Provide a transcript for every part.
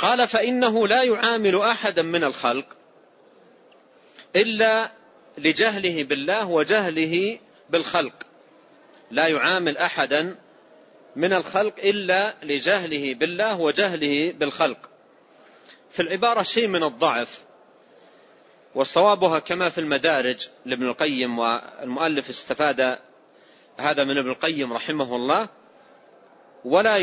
قال فإنه لا يعامل أحدا من الخلق إلا لجهله بالله وجهله بالخلق. لا يعامل أحدا من الخلق إلا لجهله بالله وجهله بالخلق. في العبارة شيء من الضعف، وصوابها كما في المدارج لابن القيم، والمؤلف استفاد هذا من ابن القيم رحمه الله: ولا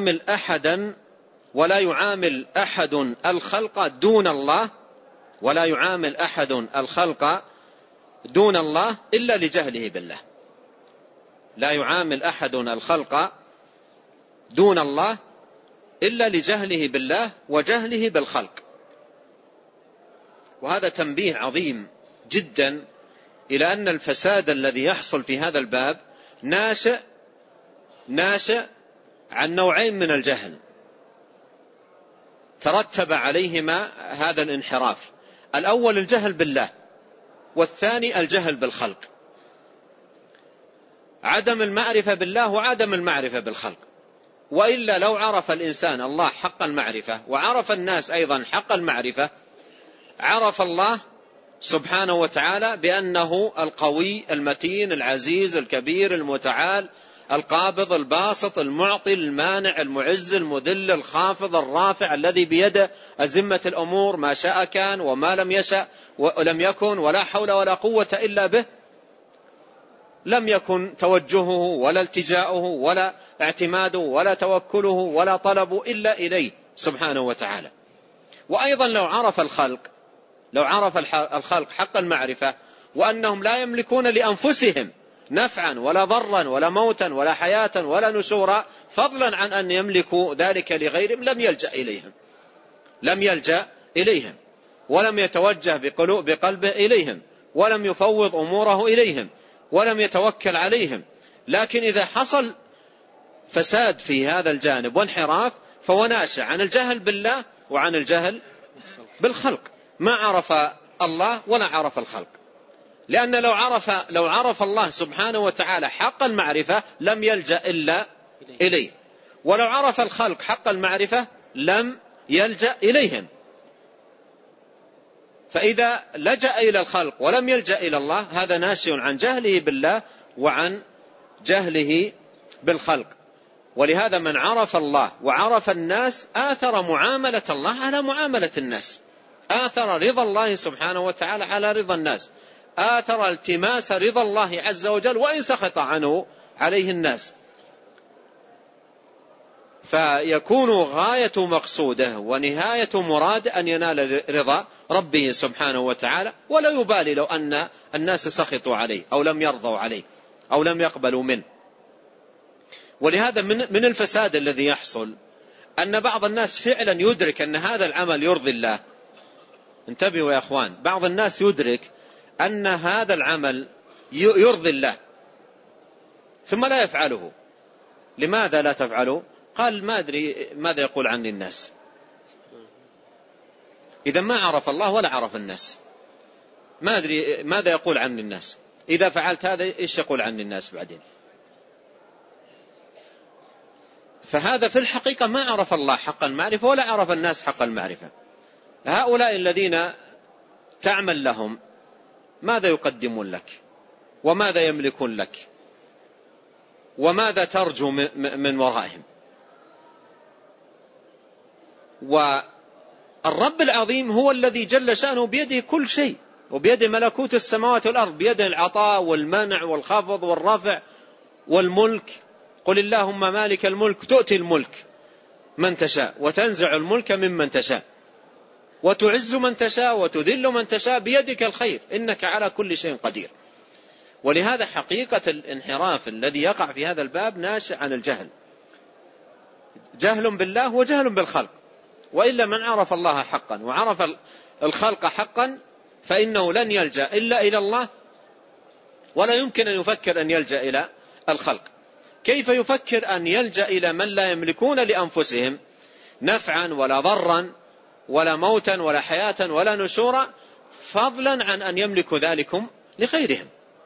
يعامل أحد الخلق دون الله، ولا يعامل أحد الخلق دون الله إلا لجهله بالله. لا يعامل أحد الخلق دون الله إلا لجهله بالله وجهله بالخلق. وهذا تنبيه عظيم جدا إلى أن الفساد الذي يحصل في هذا الباب ناشئ عن نوعين من الجهل ترتب عليهما هذا الانحراف: الأول الجهل بالله، والثاني الجهل بالخلق، عدم المعرفة بالله وعدم المعرفة بالخلق. وإلا لو عرف الإنسان الله حق المعرفة وعرف الناس أيضا حق المعرفة، عرف الله سبحانه وتعالى بأنه القوي المتين العزيز الكبير المتعال القابض الباسط المعطي المانع المعز المذل الخافض الرافع الذي بيده أزمة الأمور، ما شاء كان وما لم يشأ ولم يكن، ولا حول ولا قوة إلا به. لم يكن توجهه ولا التجاؤه ولا اعتماده ولا توكله ولا طلبه إلا إليه سبحانه وتعالى. وأيضا لو عرف الخلق حق المعرفة وأنهم لا يملكون لأنفسهم نفعا ولا ضرا ولا موتا ولا حياة ولا نشورا، فضلا عن أن يملكوا ذلك لغيرهم، لم يلجأ إليهم ولم يتوجه بقلبه إليهم ولم يفوض أموره إليهم ولم يتوكل عليهم. لكن إذا حصل فساد في هذا الجانب وانحراف فهو ناشئ عن الجهل بالله وعن الجهل بالخلق، ما عرف الله ولا عرف الخلق. لأن لو عرف الله سبحانه وتعالى حق المعرفة لم يلجأ إلا إليه، ولو عرف الخلق حق المعرفة لم يلجأ إليهم. فإذا لجأ إلى الخلق ولم يلجأ إلى الله هذا ناشئ عن جهله بالله وعن جهله بالخلق. ولهذا من عرف الله وعرف الناس آثر معاملة الله على معاملة الناس، آثر رضا الله سبحانه وتعالى على رضا الناس، آثر التماس رضا الله عز وجل وإن سخط عنه عليه الناس. فيكون غاية مقصوده ونهاية مراد أن ينال رضا ربه سبحانه وتعالى، ولا يبالي لو أن الناس سخطوا عليه أو لم يرضوا عليه أو لم يقبلوا منه. ولهذا من الفساد الذي يحصل أن بعض الناس فعلا يدرك أن هذا العمل يرضي الله. انتبهوا يا أخوان، بعض الناس يدرك أن هذا العمل يرضي الله ثم لا يفعله. لماذا لا تفعله؟ قال ما أدري ماذا يقول عني الناس. إذا ما عرف الله ولا عرف الناس، ما أدري ماذا يقول عني الناس، إذا فعلت هذا إيش يقول عني الناس بعدين. فهذا في الحقيقة ما عرف الله حق المعرفة ولا عرف الناس حق المعرفة. هؤلاء الذين تعمل لهم ماذا يقدمون لك وماذا يملكون لك وماذا ترجو من ورائهم؟ والرب العظيم هو الذي جل شأنه بيده كل شيء، وبيده ملكوت السماوات والأرض، بيده العطاء والمنع والخفض والرفع والملك. قل اللهم مالك الملك تؤتي الملك من تشاء وتنزع الملك ممن تشاء وتعز من تشاء وتذل من تشاء بيدك الخير إنك على كل شيء قدير. ولهذا حقيقة الانحراف الذي يقع في هذا الباب ناشئ عن الجهل، جهل بالله وجهل بالخلق. وإلا من عرف الله حقا وعرف الخلق حقا فإنه لن يلجأ إلا إلى الله، ولا يمكن أن يفكر أن يلجأ إلى الخلق. كيف يفكر أن يلجأ إلى من لا يملكون لأنفسهم نفعا ولا ضرا ولا موتا ولا حياة ولا نشورا، فضلا عن أن يملك ذلكم لغيرهم،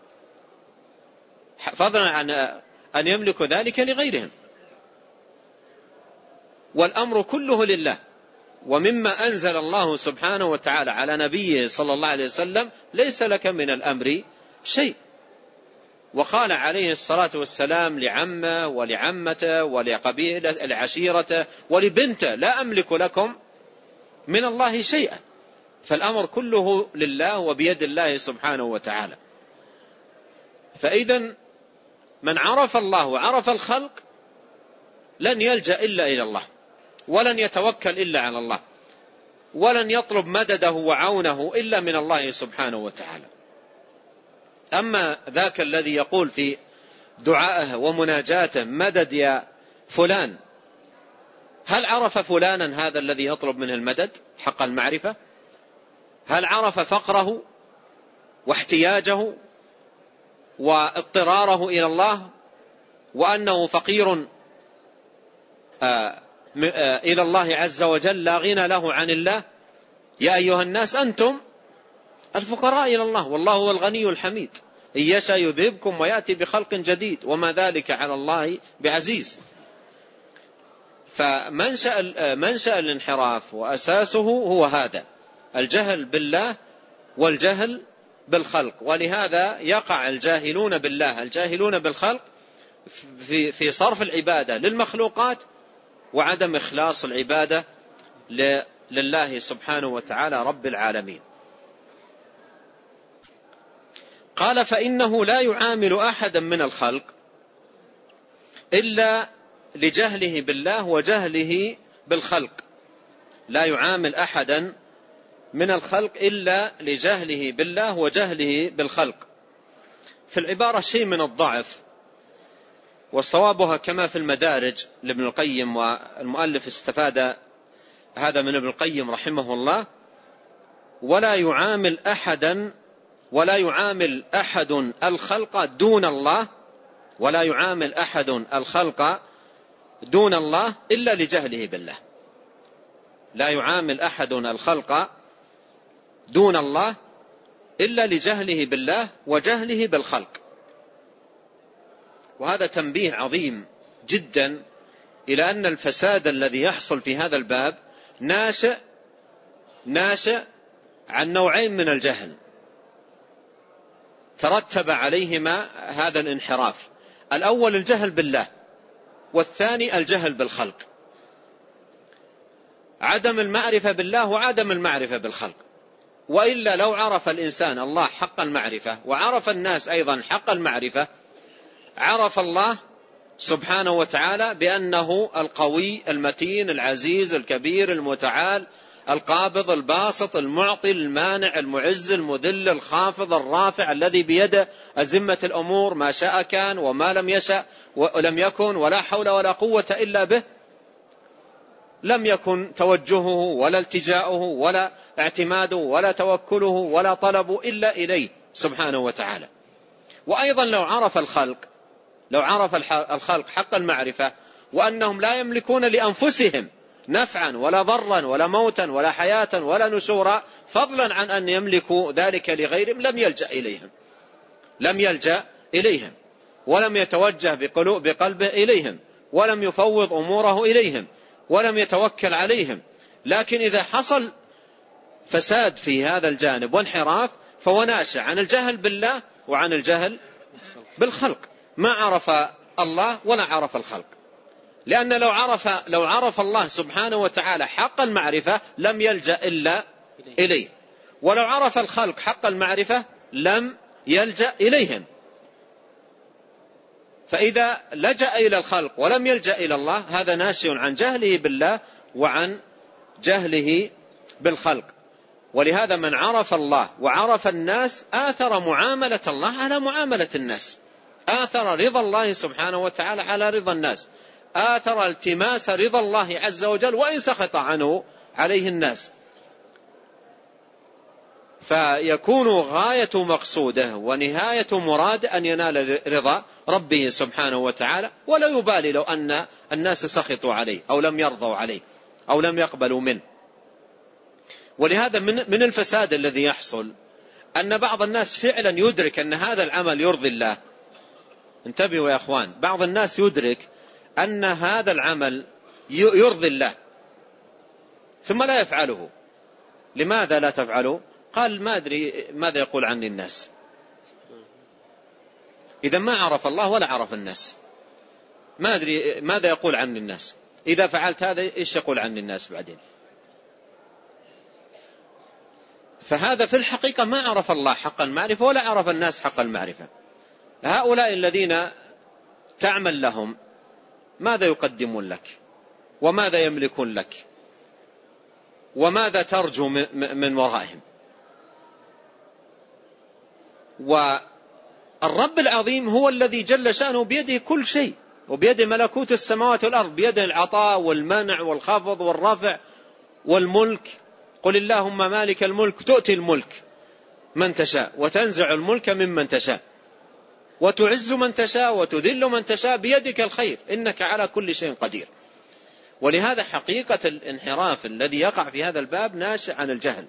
فضلا عن أن يملك ذلك لغيرهم. والأمر كله لله ومما أنزل الله سبحانه وتعالى على نبيه صلى الله عليه وسلم ليس لك من الأمر شيء. وقال عليه الصلاة والسلام لعمه ولعمته ولقبيلة العشيرة ولبنته: لا أملك لكم من الله شيئا. فالأمر كله لله وبيد الله سبحانه وتعالى. فإذا من عرف الله وعرف الخلق لن يلجأ إلا إلى الله، ولن يتوكل إلا على الله، ولن يطلب مدده وعونه إلا من الله سبحانه وتعالى. أما ذاك الذي يقول في دعائه ومناجاته: مدد يا فلان، هل عرف فلانا هذا الذي يطلب منه المدد حق المعرفة؟ هل عرف فقره واحتياجه واضطراره إلى الله، وأنه فقير إلى الله عز وجل لا غنى له عن الله؟ يا أيها الناس أنتم الفقراء إلى الله والله هو الغني الحميد، إن يشاء يذهبكم ويأتي بخلق جديد وما ذلك على الله بعزيز. فمنشأ الانحراف وأساسه هو هذا: الجهل بالله والجهل بالخلق. ولهذا يقع الجاهلون بالله الجاهلون بالخلق في صرف العبادة للمخلوقات وعدم إخلاص العبادة لله سبحانه وتعالى رب العالمين. قال: فإنه لا يعامل أحدا من الخلق إلا لجهله بالله وجهله بالخلق. لا يعامل أحدا من الخلق إلا لجهله بالله وجهله بالخلق. في العبارة شيء من الضعف، وصوابها كما في المدارج لابن القيم، والمؤلف استفاد هذا من ابن القيم رحمه الله: ولا يعامل أحد الخلق دون الله، ولا يعامل أحد الخلق دون الله إلا لجهله بالله. لا يعامل أحد الخلق دون الله إلا لجهله بالله وجهله بالخلق. وهذا تنبيه عظيم جدا إلى أن الفساد الذي يحصل في هذا الباب ناشئ عن نوعين من الجهل ترتب عليهما هذا الانحراف: الأول الجهل بالله، والثاني الجهل بالخلق، عدم المعرفة بالله وعدم المعرفة بالخلق. وإلا لو عرف الإنسان الله حق المعرفة وعرف الناس أيضا حق المعرفة، عرف الله سبحانه وتعالى بأنه القوي المتين العزيز الكبير المتعال القابض الباسط المعطي المانع المعز المذل الخافض الرافع الذي بيده أزمة الأمور، ما شاء كان وما لم يشأ ولم يكن، ولا حول ولا قوة إلا به. لم يكن توجهه ولا التجاؤه ولا اعتماده ولا توكله ولا طلبه إلا إليه سبحانه وتعالى. وأيضا لو عرف الخلق حق المعرفة وأنهم لا يملكون لأنفسهم نفعا ولا ضرا ولا موتا ولا حياة ولا نشورا، فضلا عن أن يملكوا ذلك لغيرهم، لم يلجأ إليهم ولم يتوجه بقلبه إليهم ولم يفوض أموره إليهم ولم يتوكل عليهم. لكن إذا حصل فساد في هذا الجانب وانحراف فهو ناشئ عن الجهل بالله وعن الجهل بالخلق، ما عرف الله ولا عرف الخلق. لأن لو عرف الله سبحانه وتعالى حق المعرفة لم يلجأ إلا إليه، ولو عرف الخلق حق المعرفة لم يلجأ إليهم. فإذا لجأ إلى الخلق ولم يلجأ إلى الله هذا ناشئ عن جهله بالله وعن جهله بالخلق. ولهذا من عرف الله وعرف الناس آثر معاملة الله على معاملة الناس، آثر رضا الله سبحانه وتعالى على رضا الناس، آثر التماس رضا الله عز وجل وإن سخط عنه عليه الناس. فيكون غاية مقصوده ونهاية مراد أن ينال رضا ربه سبحانه وتعالى، ولا يبالي لو أن الناس سخطوا عليه أو لم يرضوا عليه أو لم يقبلوا منه. ولهذا من الفساد الذي يحصل أن بعض الناس فعلا يدرك أن هذا العمل يرضي الله. انتبهوا يا أخوان، بعض الناس يدرك أن هذا العمل يرضي الله ثم لا يفعله. لماذا لا تفعله؟ قال ما أدري ماذا يقول عني الناس. إذا ما عرف الله ولا عرف الناس، ما أدري ماذا يقول عني الناس. إذا فعلت هذا إيش يقول عني الناس بعدين؟ فهذا في الحقيقة ما عرف الله حق المعرفة ولا عرف الناس حق المعرفة. هؤلاء الذين تعمل لهم ماذا يقدمون لك، وماذا يملكون لك، وماذا ترجو من ورائهم؟ والرب العظيم هو الذي جل شأنه بيده كل شيء، وبيده ملكوت السماوات والأرض، بيده العطاء والمنع والخفض والرفع والملك. قل اللهم مالك الملك تؤتي الملك من تشاء وتنزع الملك ممن تشاء وتعز من تشاء وتذل من تشاء، بيدك الخير إنك على كل شيء قدير. ولهذا حقيقة الانحراف الذي يقع في هذا الباب ناشئ عن الجهل،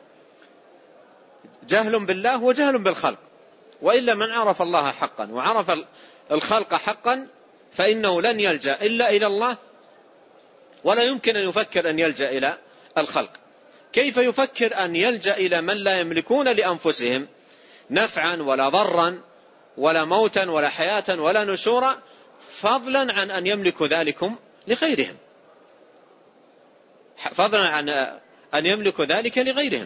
جهل بالله وجهل بالخلق. وإلا من عرف الله حقا وعرف الخلق حقا فإنه لن يلجأ إلا إلى الله، ولا يمكن أن يفكر أن يلجأ إلى الخلق. كيف يفكر أن يلجأ إلى من لا يملكون لأنفسهم نفعا ولا ضرا ولا موتا ولا حياة ولا نشورا، فضلا عن أن يملكوا ذلكم لغيرهم، فضلا عن أن يملكوا ذلك لغيرهم.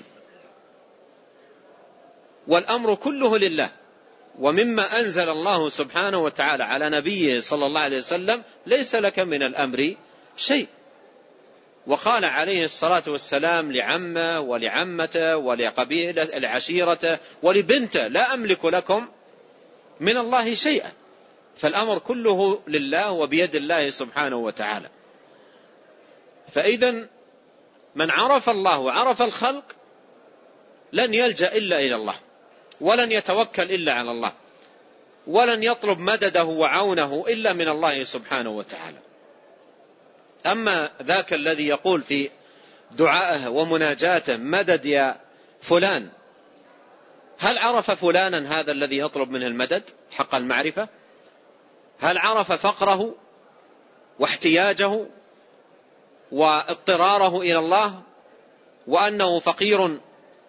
والأمر كله لله. ومما أنزل الله سبحانه وتعالى على نبيه صلى الله عليه وسلم ليس لك من الأمر شيء. وقال عليه الصلاة والسلام لعمه ولعمته ولقبيلة العشيرة ولبنته لا أملك لكم من الله شيئا. فالأمر كله لله وبيد الله سبحانه وتعالى. فإذا من عرف الله وعرف الخلق لن يلجأ إلا إلى الله، ولن يتوكل إلا على الله، ولن يطلب مدده وعونه إلا من الله سبحانه وتعالى. أما ذاك الذي يقول في دعائه ومناجاته مدد يا فلان، هل عرف فلانا هذا الذي يطلب منه المدد حق المعرفة؟ هل عرف فقره واحتياجه واضطراره إلى الله، وأنه فقير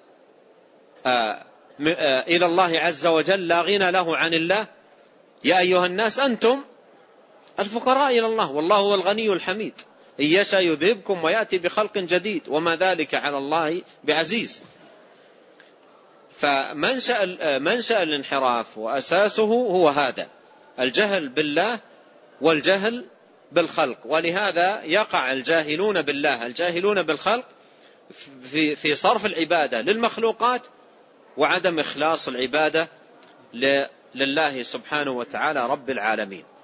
إلى الله عز وجل لا غنى له عن الله؟ يا أيها الناس أنتم الفقراء إلى الله والله هو الغني الحميد، إن يشاء يذهبكم ويأتي بخلق جديد وما ذلك على الله بعزيز. فمنشأ الانحراف وأساسه هو هذا الجهل بالله والجهل بالخلق. ولهذا يقع الجاهلون بالله الجاهلون بالخلق في صرف العبادة للمخلوقات وعدم إخلاص العبادة لله سبحانه وتعالى رب العالمين.